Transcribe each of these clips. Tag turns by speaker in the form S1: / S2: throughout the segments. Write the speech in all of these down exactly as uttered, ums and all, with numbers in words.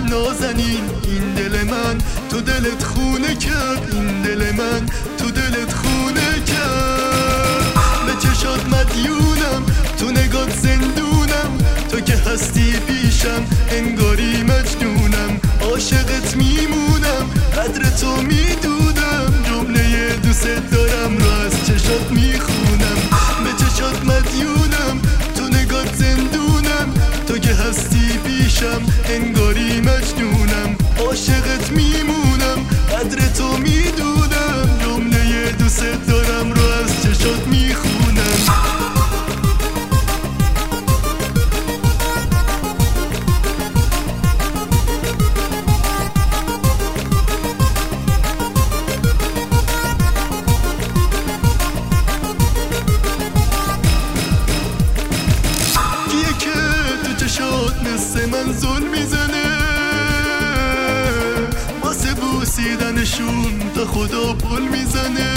S1: نازنین این دل من تو دلت خونه کرد، این دل من تو دلت خونه کرد. به چشات مدیونم تو نگات زندونم، تو که هستی پیشم انگاری مجنونم. عاشقت میمونم قدر تو میدونم، جمله دوست دارم رو از چشات میخونم. به چشات مدیونم تو نگات زندونم، تو که هستی پیشم انگاری مجنونم. عاشقت میمونم قدر تو میدونم، جمله دوست دارم رو از چشات میخونم. مثل من زل میزنه واسه بوسیدنشون تا خدا پل میزنه.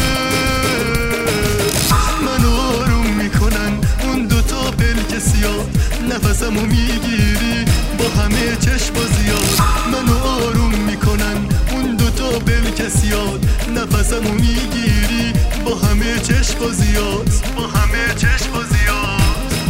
S1: منو آروم میکنن اون دوتا پلک سیاه، نفسمو میگیری با همه چشم زیاد. منو آروم میکنن اون دوتا پلک سیاه، نفسمو میگیری با همه چشم زیاد، با همه چشم زیاد.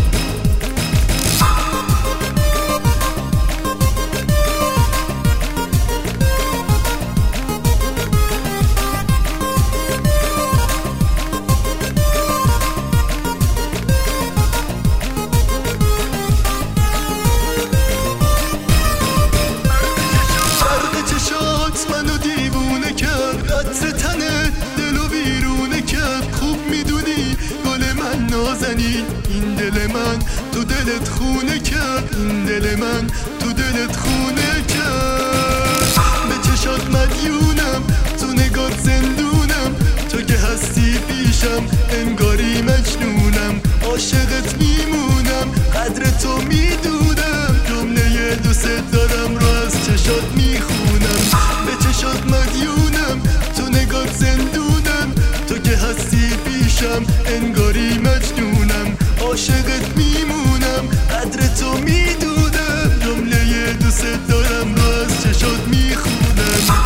S1: منو دیوونه کرد، عطر تنه دلو بیرونه کرد. خوب میدونی گل من نازنین این دل من تو دلت خونه کرد، این دل من تو دلت خونه کرد. به چشات مدیونم تو نگات زندونم، تو که هستی پیشم انگاری مجنونم. عاشقت میمونم قدر تو میدونم، جمله دوست دارم رو از چشات میخونم. به چشات مدیونم تو نگات زندونم، تو که هستی پیشم انگاری مجنونم. عاشقت میمونم قدر تو میدونم، جمله دوست دارم رو از چشات میخونم.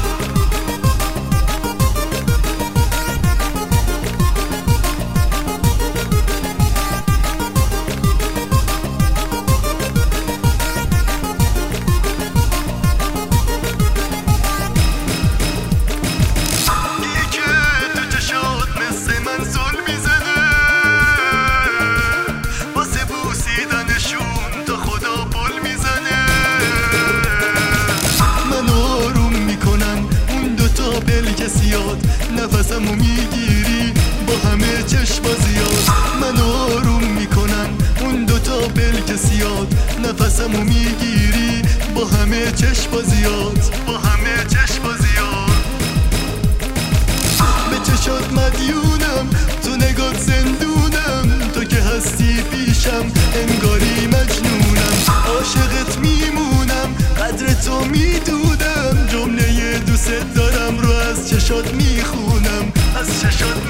S1: نفسمو میگیری با همه چشم زیاد. منو آروم میکنن اون دوتا پلک سیاد، نفسمو میگیری با همه چشم زیاد، با همه چشم زیاد. به چشات مدیونم تو نگات زندونم، تو که هستی پیشم انگاری مجنونم. عاشقت میمونم قدر تو میدونم، جمله دوست دارم رو از چشات میخونم، از چشات